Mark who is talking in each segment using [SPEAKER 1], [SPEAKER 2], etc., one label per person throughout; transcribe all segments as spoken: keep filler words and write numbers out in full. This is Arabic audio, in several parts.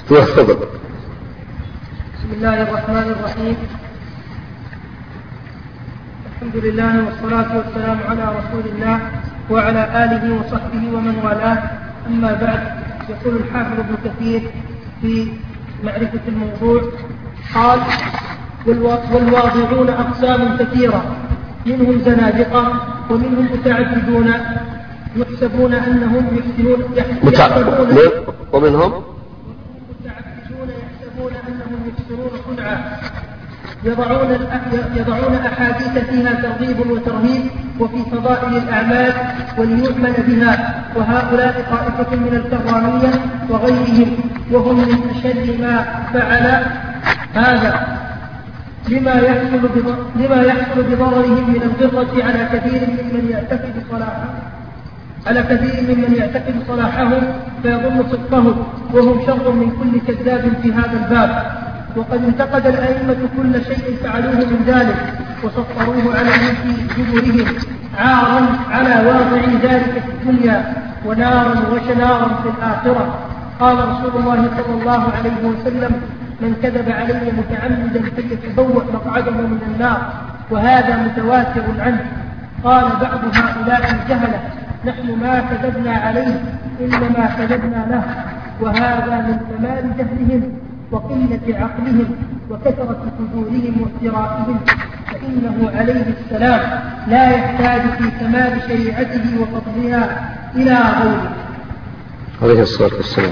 [SPEAKER 1] تفضل.
[SPEAKER 2] بسم الله الرحمن الرحيم. الحمد لله والصلاة والسلام على رسول الله وعلى آله وصحبه ومن والاه. أما بعد، يقول الحافظ ابن كثير في معرفة الموضوع قال: والواضعون أقسام كثيرة، منهم زنادقة ومنهم متعبدون يحسبون أنهم يحسنون
[SPEAKER 1] متعبدون ومنهم
[SPEAKER 2] متعبدون يحسبون أنهم يحسنون صنعا، يضعون يضعون أحاديث فيها ترغيب وترهيب وفي فضائل الأعمال وليؤمن بها، وهؤلاء طائفة من الكرامية وغيرهم، وهم من أشد ما فعل هذا لما يحصل لما يحصل بضررهم من الغرة على كثير ممن يعتقد صلاحه على كثير ممن يعتقد صلاحهم فيظن صدقهم، وهم شر من كل كذاب في هذا الباب. وقد انتقد الأئمة كل شيء فعلوه من ذلك وسطروه عليه في جبرهم، عارا على واضع ذلك في الدنيا ونارا وشنارا في الآخرة. قال رسول الله صلى الله عليه وسلم: من كذب علي متعمدا فليتبوأ مقعده من النار، وهذا متواتر عنه. قال بعض هؤلاء الجهلة: نحن ما كذبنا عليه إنما كذبنا له، وهذا من كمال جهلهم وقلة عقلهم وكثرة فجورهم وافترائهم، فإنه عليه السلام لا يحتاج في كمال شريعته وفضلها إلى غيره
[SPEAKER 1] عليه الصلاة والسلام.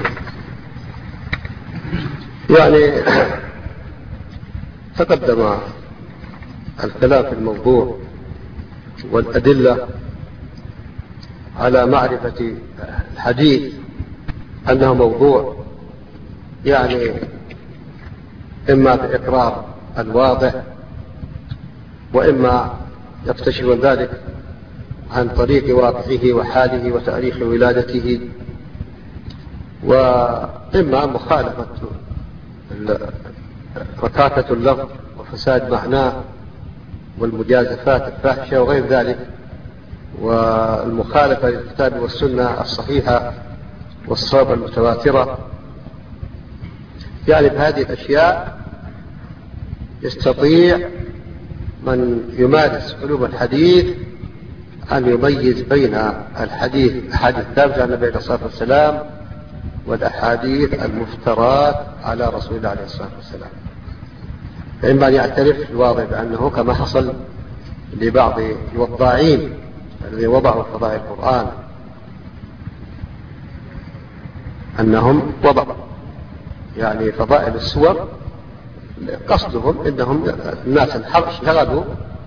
[SPEAKER 1] يعني تقدم الكلام في الموضوع والأدلة على معرفة الحديث أنه موضوع، يعني إما في إقرار الواضح، وإما يكتشف ذلك عن طريق واقعه وحاله وتاريخ ولادته، وإما مخالفة ركاكة اللفظ وفساد معناه والمجازفات الفاحشة وغير ذلك، والمخالفة للكتاب والسنة الصحيحة والصواب المتواترة. يعني بهذه الأشياء يستطيع من يمارس علوم الحديث أن يميز بين الحديث الحديث الثابت عن النبي عليه الصلاة والسلام والأحاديث المفترات على رسول الله عليه الصلاة والسلام. فإما أن يعترف الواضح بأنه كما حصل لبعض الوضاعين الذين وضعوا فضائل القرآن أنهم وضعوا يعني فضائل السور، قصدهم إنهم الناس انشغلوا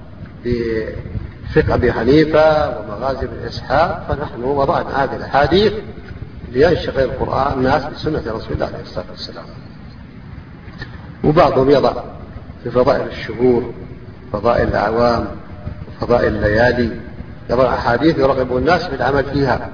[SPEAKER 1] بفقه أبي حنيفة ومغازي بن إسحاق، فنحن وضعنا هذه الأحاديث لينشغل القرآن الناس بسنة رسول الله عليه الصلاة والسلام. وبعضهم يضع في فضائل الشهور، فضائل الأعوام، فضائل الليالي، يضع أحاديث يرغب الناس بالعمل فيها،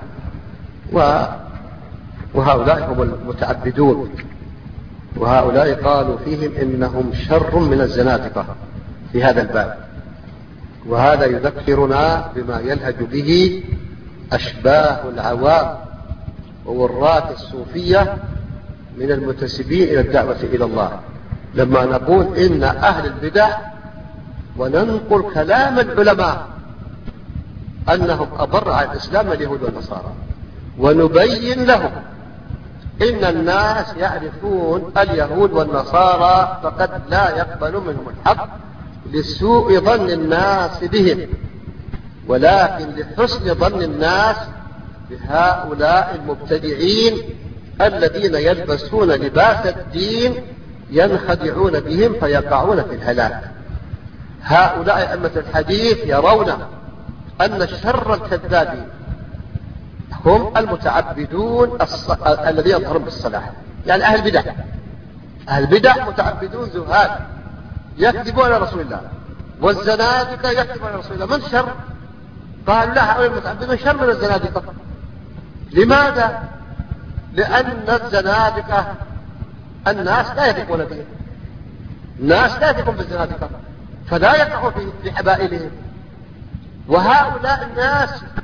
[SPEAKER 1] وهؤلاء هم المتعبدون، وهؤلاء قالوا فيهم إنهم شر من الزنادقة في هذا الباب. وهذا يذكرنا بما يلهج به أشباه العوام ووراث الصوفية من المنتسبين إلى الدعوة إلى الله، لما نقول إن أهل البدع وننقل كلام العلماء أنهم أبر على الإسلام اليهود والنصارى، ونبين لهم إن الناس يعرفون اليهود والنصارى فقد لا يقبل منهم الحق لسوء ظن الناس بهم، ولكن لحسن ظن الناس بهؤلاء المبتدعين الذين يلبسون لباس الدين ينخدعون بهم فيقعون في الهلاك. هؤلاء أئمة الحديث يرون أن شر الكذابين هم المتعبدون الص... الذين يظهرون بالصلاح، يعني أهل البدع. أهل البدع متعبدون زهاد يكذبون على رسول الله، والزنادقة يكذبون على رسول الله. من شر؟ قالوا لا، هؤلاء المتعبدون شر من الزنادقة. لماذا؟ لأن الزنادقة الناس لا يثقون بهم، الناس لا يثقون بالزنادقة فلا يقعوا في حبائلهم. وهؤلاء الناس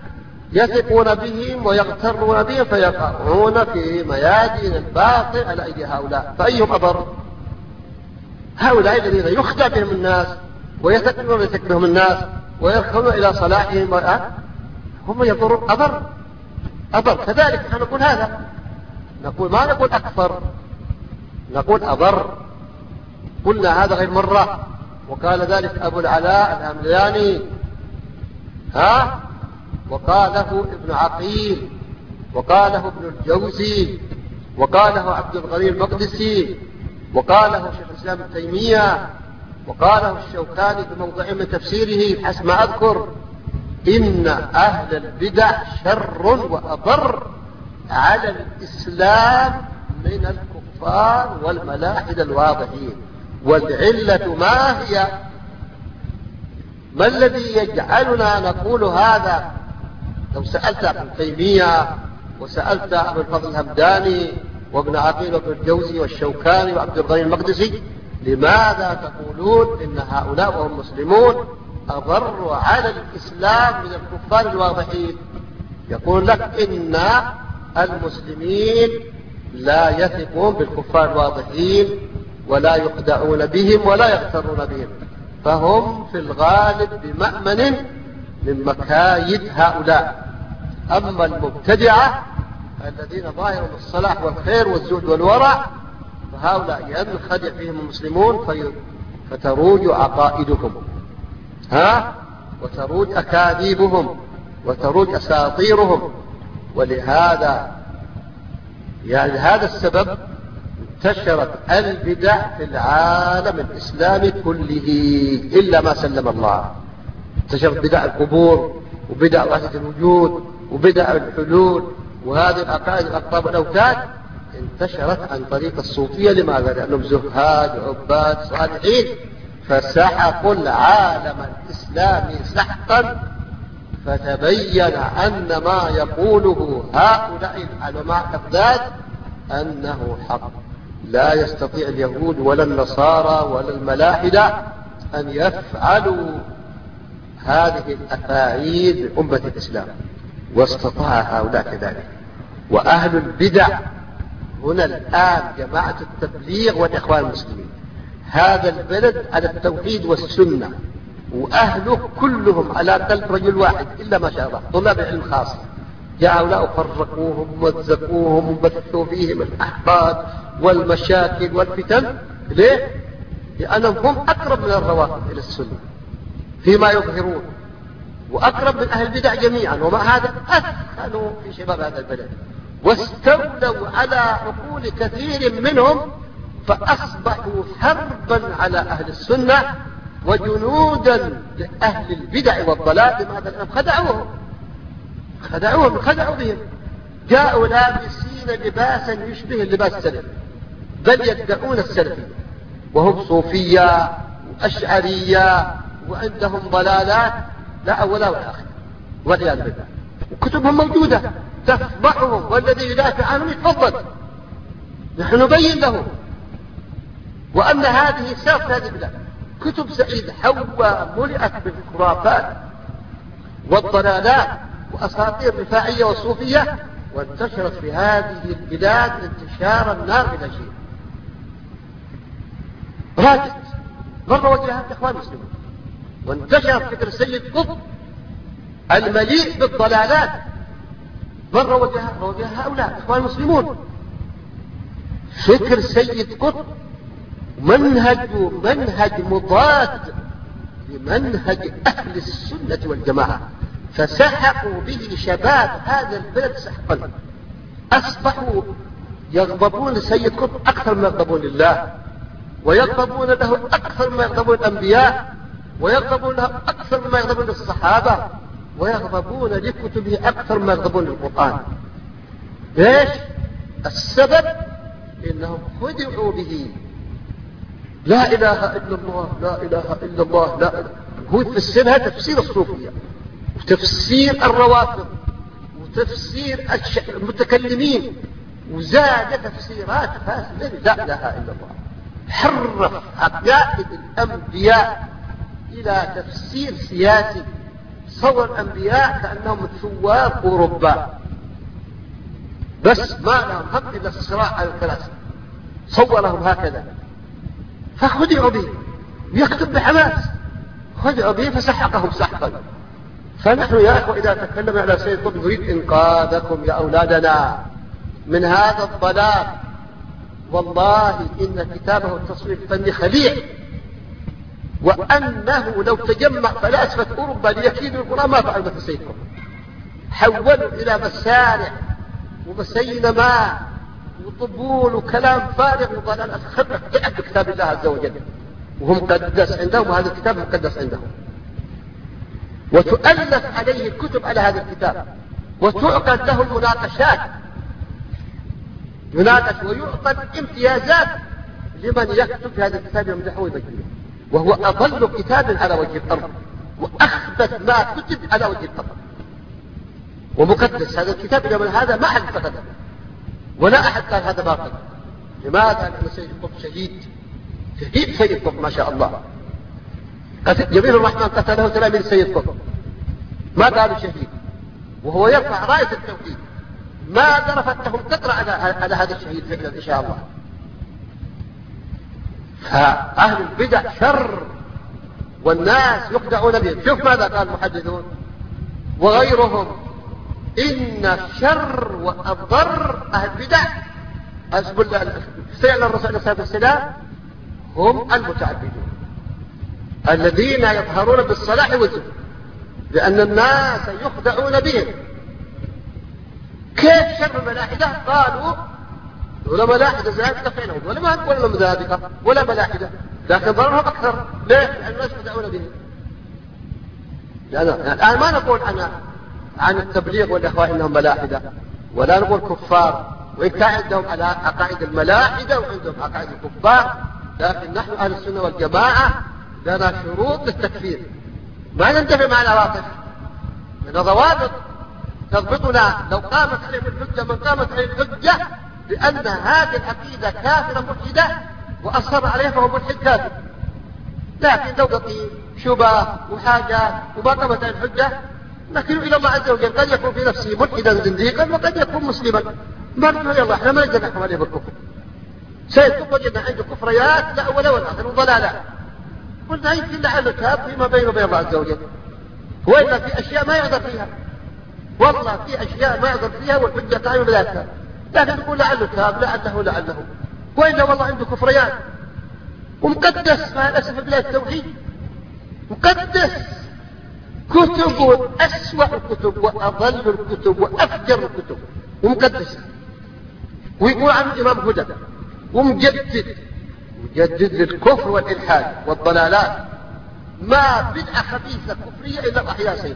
[SPEAKER 1] يثقون بهم ويغترون بهم فيقعون في ميادين الباطل على أيدي هؤلاء. فأيهم أضر؟ هؤلاء الذين يخدع بهم الناس ويثقون بهم الناس ويركضون إلى صلاحهم هم يضرون أضر أضر. كذلك نحن نقول هذا، نقول ما نقول أكثر، نقول أضر. قلنا هذا غير مرة، وقال ذلك أبو العلاء الهمداني ها، وقاله ابن عقيل، وقاله ابن الجوزي، وقاله عبد الغني المقدسي، وقاله شيخ الإسلام ابن تيمية، وقاله الشوكاني في موضع من تفسيره حسب ما أذكر: إن أهل البدع شر وأضر على الإسلام من الكفار والملاحدة الواضحين. والعلة ما هي؟ ما الذي يجعلنا نقول هذا؟ لو سألت ابن تيمية وسألت أبو الفضل الهمداني وابن عقيل وابن الجوزي والشوكاني وعبد الغني المقدسي: لماذا تقولون إن هؤلاء وهم مسلمون أضروا على الإسلام من الكفار الواضحين؟ يقول لك إن المسلمين لا يثقون بالكفار الواضحين ولا يخدعون بهم ولا يغترون بهم، فهم في الغالب بمأمن من مكايد هؤلاء. أما المبتدعة الذين ظاهرهم الصلاح والخير والزهد والورع فهؤلاء ينخدع فيهم المسلمون في فتروج عقائدهم ها، وتروج أكاذيبهم وتروج أساطيرهم. ولهذا يعني هذا السبب انتشرت البدع في العالم الإسلامي كله إلا ما سلم الله. انتشرت بدع القبور وبدع وحدة الوجود وبدع الحلول، وهذه العقائد الأقطاب والأوتاد انتشرت عن طريق الصوفية. لماذا؟ لأنهم زهاد عباد صالحين فسحقوا العالم الإسلامي سحقا، فتبين أن ما يقوله هؤلاء العلماء الأقداد أنه حق. لا يستطيع اليهود ولا النصارى ولا الملاحدة أن يفعلوا هذه الأفاعيل لأمة الإسلام، واستطاع هؤلاء كذلك. وأهل البدع هنا الآن جماعة التبليغ والإخوان المسلمين، هذا البلد على التوحيد والسنة، وأهله كلهم على قلب رجل واحد إلا ما شاء الله طلاب العلم خاصة. جاء هؤلاء فرقوهم ومزقوهم وبثوا فيهم الأحقاد والمشاكل والفتن. ليه؟ لأنهم هم أقرب من الروافض إلى السنة فيما يظهرون، وأقرب من أهل البدع جميعا، ومع هذا أثخنوا في شباب هذا البلد واستولوا على عقول كثير منهم، فأصبحوا حربا على أهل السنة وجنودا لأهل البدع والضلال. لماذا؟ لأنهم خدعوهم خدعوهم خدعوا بهم. جاءوا لابسين لباسا يشبه اللباس السلفي، بل يدعون السلفي وهم صوفية وأشعرية وعندهم ضلالات لا أولا ولا آخر والعياذ بالله. وكتبهم موجودة تفضحهم، والذي يدافع عنهم يتفضل، نحن نبين له. وأن هذه ساق هذه البلاد كتب سعيد حواء ملئت بالخرافات والضلالات وأساطير رفاعية وصوفية، وانتشرت في هذه البلاد انتشار النار بلا شيء. راجت مرة وجهها الإخوان المسلمين، وانتشر فكر السيد قطب المليء بالضلالات، مرة وجهها وجه هؤلاء الإخوان المسلمون. فكر السيد قطب منهج منهج مضاد لمنهج أهل السنة والجماعة، فسحقوا به شباب هذا البلد سحقا. أصبحوا يغضبون السيد قطب أكثر ما يغضبون لله، ويغضبون له أكثر ما يغضبون الأنبياء، ويغضبون له أكثر ما يغضبون الصحابة، ويغضبون لكتبه أكثر ما يغضبون للقرآن. ليش؟ السبب إنهم خدعوا به. لا إله إلا الله لا إله إلا الله لا إله. هو تفسيرها تفسير الصوفية وتفسير الروافض وتفسير المتكلمين، وزاد تفسيرات فاسدة. لا إله إلا الله حرف عقائد الأنبياء إلى تفسير سياسي صور الأنبياء كأنهم ثواب وربان، بس ما لهم هم إلا الصراع على الكراسي، صورهم هكذا فخدعوا به، يكتب بحماس خدعوا به فسحقهم سحقا. فنحن يا أخوة إذا تكلمنا على سيد قطب نريد إنقاذكم يا أولادنا من هذا الضلال. والله إن كتابه التصوير الفني خليع، وأنه لو تجمع فلاسفة أوروبا ليكيدوا القرآن ما فعل مثل سيد قطب، حولوا إلى مسارح ومسينما وطبول وكلام فارغ وضلال. خبرك تعب بكتاب الله عز وجل وهو مقدس عندهم، وهذا الكتاب مقدس عندهم، وتؤلف عليه الكتب على هذا الكتاب، وتعقد له المناقشات، يناقش ويعقد امتيازات لمن يكتب هذا الكتاب يمدحه ويبجله، وهو أضل كتاب على وجه الأرض وأخبث ما كتب على وجه الأرض، ومقدس هذا الكتاب. إلى من هذا ما أحد فقده ولا أحد قال هذا باطل. لماذا؟ لأن سيد قطب شهيد، شهيد سيد قطب ما شاء الله. جميل الرحمن قتله تلاميذ سيد قطب ما قالوا شهيد، وهو يرفع راية التوحيد، ما ذرفت لهم قطرة على, على هذا الشهيد فعلا إن شاء الله. فأهل البدع شر والناس يخدعون بهم. شوف ماذا قال المحدثون وغيرهم: إن الشر والضر أهل البدع أسبل فعل الرسول عليه الصلاة والسلام هم المتعبدون الذين يظهرون بالصلاح والزهد، لأن الناس يخدعون بهم. كيف شر الملاحدة؟ قالوا ولا ملاحدة زائدة فعلهم، ولا ما ولا مذابقة ولا ملاحدة، لكن ضررهم أكثر. ليه؟ لأن الناس يخدعون بهم. يعني الآن ما نقول عن عن التبليغ والإخوة إنهم ملاحدة، ولا نقول كفار، وإن كان عندهم على عقائد الملاحدة وعندهم عقائد الكفار، لكن نحن أهل السنة والجماعة لنا شروط للتكفير، ما ننتفع مع العواطف، لنا ضوابط تضبطنا. لو قامت عليهم الحجة من قامت عليه الحجة بأن هذه العقيدة كافرة ملحدة وأصر عليها فهو ملحد كافر. لكن لو بقي شبه وحاجة وما قامت عليه الحجة نكل إلى الله عز وجل، قد يكون في نفسه ملحدا زنديقا وقد يكون مسلما، ما نقول يلا احنا ما نقدر نحكم عليه بالكفر. سيكون وجدنا عنده كفريات لا أول ولا آخر وضلالات، قلنا يمكن لعل تاب فيما بينه وبين الله عز وجل، وإلا في أشياء ما يقدر فيها، والله في أشياء ما يقدر فيها والحجة قائمة بلا تاب، لكن نقول لعله تاب لعله لعله، وإلا والله عنده كفريات ومقدس مع الأسف بلاد التوحيد، مقدس كتب أسوأ الكتب وأضل الكتب وأفجر الكتب ومقدسة، ويقول عنه إمام هدى ومجدد، مجدد للكفر والإلحاد والضلالات، ما بدعة خبيثة كفرية إلا أحياء سيده،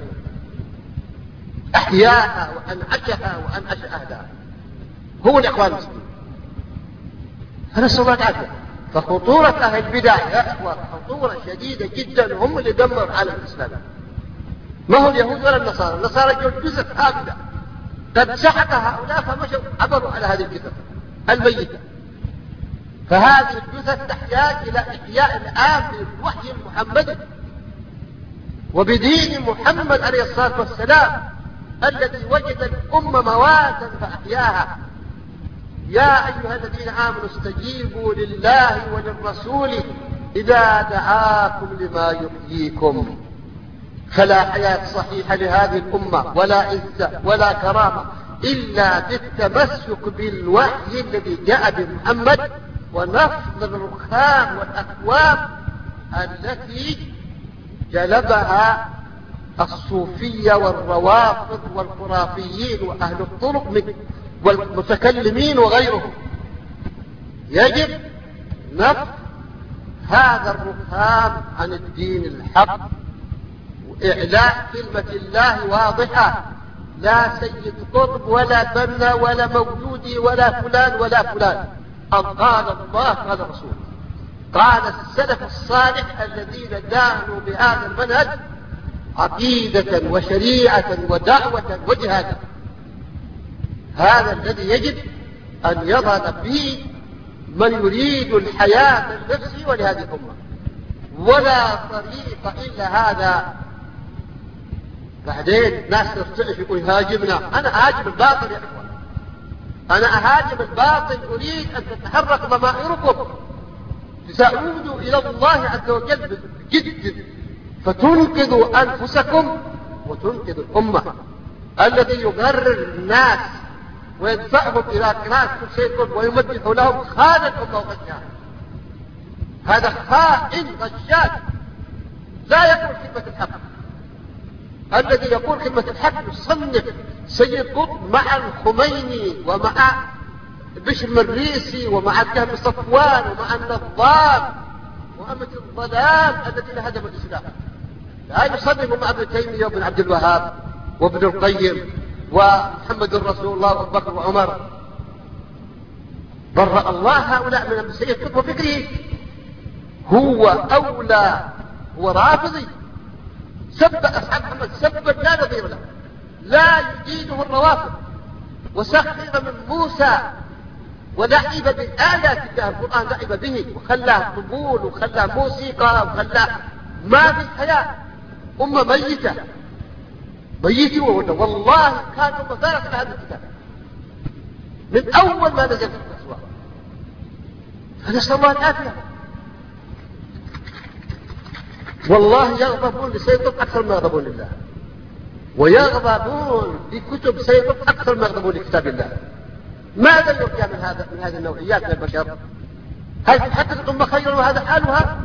[SPEAKER 1] أحياها وأنعشها وأنعش أهلها، هو الإخوان المسلمين. فنسأل الله تعالى. فخطورة أهل البدع يا إخوة خطورة شديدة جدا، هم اللي دمر عالم الإسلام، ما هو اليهود ولا النصارى. النصارى جو جزء هكذا قد سحق هؤلاء فمشوا عبروا على هذه الجثث الميتة. فهذه الجثث تحتاج إلى إحياء الآن بالوحي المحمدي وبدين محمد عليه الصلاة والسلام الذي وجد الأمة مواتا فأحياها. يا أيها الذين آمنوا استجيبوا لله وللرسول إذا دعاكم لما يحييكم. فلا حياة صحيحة لهذه الأمة ولا عزة ولا كرامة إلا بالتمسك بالوحي الذي جاء بمحمد ونفض الرخام والأكواب التي جلبها الصوفية والروافض والخرافيين وأهل الطرق والمتكلمين وغيرهم. يجب نفض هذا الرخام عن الدين الحق وإعلاء كلمة الله واضحة، لا سيد قطب ولا بنا ولا مولودي ولا فلان ولا فلان. أم قال الله قال الرسول، قال السلف الصالح الذين دانوا بهذا المنهج عقيدة وشريعة ودعوة وجهادا. هذا الذي يجب أن يظهر فيه من يريد الحياة لنفسه ولهذه الأمة، ولا طريق إلا هذا. بعدين ناس ترتعش يقول هاجمنا. أنا أهاجم الباطل يا إخوان، أنا أهاجم الباطل، أريد أن تتحرك ضمائركم تعودوا إلى الله عز وجل بجد فتنقذوا أنفسكم وتنقذوا الأمة. الذي يغرر الناس ويدفعهم إلى قراءة كل شيء ويمدح لهم خان الأمة وغشاها. هذا خائن غشاش لا يقول كلمة الحق. الذي يقول كلمة الحق يصنف سيد قطب مع الخميني ومع بشر المريسي ومع الكهف صفوان ومع النظام وأمة الظلام التي هدموا الإسلام. لا يصنف مع ابن تيمية وابن عبد الوهاب وابن القيم ومحمد رسول الله وابو بكر وعمر. برأ الله هؤلاء من سيد قطب وفكره. هو أولى، هو رافضي، سب أصحاب محمد سبا لا نظير له، لا يجيده الروافض، وسخر من موسى ولعب بآيات الله القرآن، لعب به وخلاه طبول وخلاه موسيقى وخلاه ما في حياة. أمة ميتة ميتة والله كان أمة فارقة على هذا الكتاب من أول ما نزل في الأسواق. فنسأل الله العافية. والله يغضبون لسيطر أكثر ما يغضبون لله، ويغضبون لكتب سيطر أكثر ما يغضبون لكتاب الله. ماذا يرجى من هذا من هذه النوعيات من البشر؟ هل تحقق الأمة خيرا وهذا حالها؟